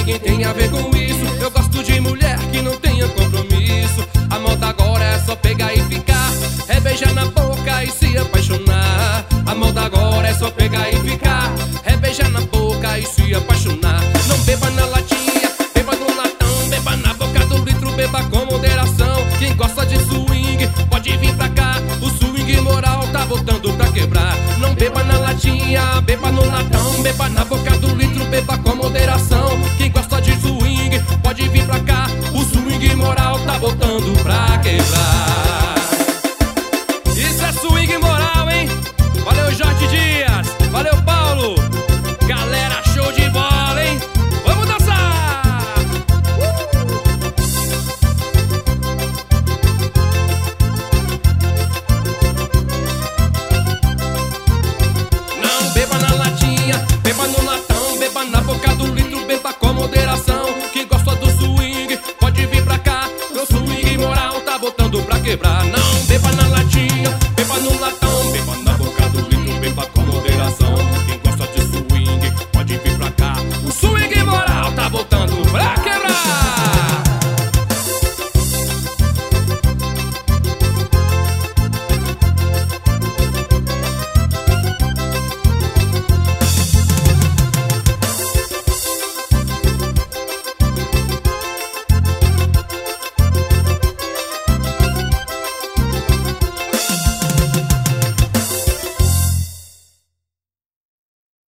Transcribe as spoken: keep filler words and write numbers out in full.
ninguém tem a ver com isso. Eu gosto de mulher que não tenha compromisso. A moda agora é só pegar e ficar, é beijar na boca e se apaixonar. A moda agora é só pegar e ficar, é beijar na boca e se apaixonar. Não beba na latinha, beba no latão, beba na boca do litro, beba com moderação. Quem gosta de swing pode vir pra cá, o swing moral tá botando pra quebrar. Não beba na latinha, beba no latão, beba na boca